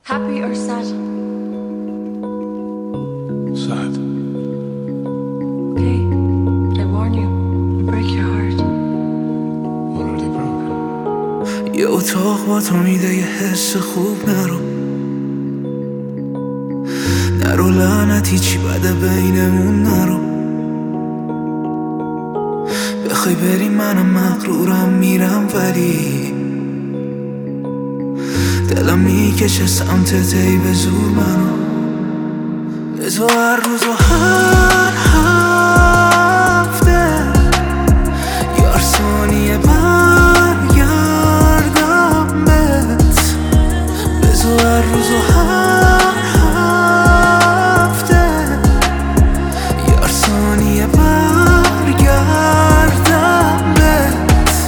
Happy or sad? Sad. Okay, but I warn you, it'll break your heart. Already broken. یه اتاق با تو میده یه حس خوب نرو لعنتی چی بده بینمون نرو بخوای بری منم مغرورم میرم ولی دلم میکشه سمتت ای به زور منو به تو هر روز و هر هفته یار ثانیه برگردم بهت به تو هر روز و هر هفته یار ثانیه برگردم بهت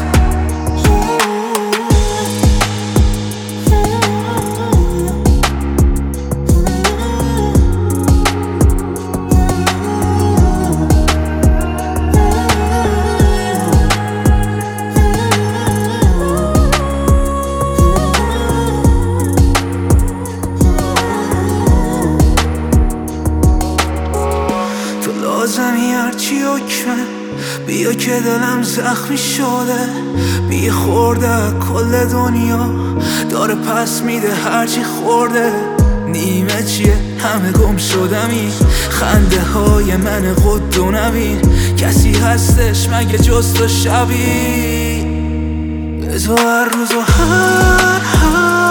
لازمی هرچی حکمه بیا که دلم زخمی شده بی خورده کل دنیا داره پس میده هرچی خورده نیمه چیه همه گم شدمی خنده های من قد و نبین کسی هستش مگه جز تو شبیه به تو هر روز و هر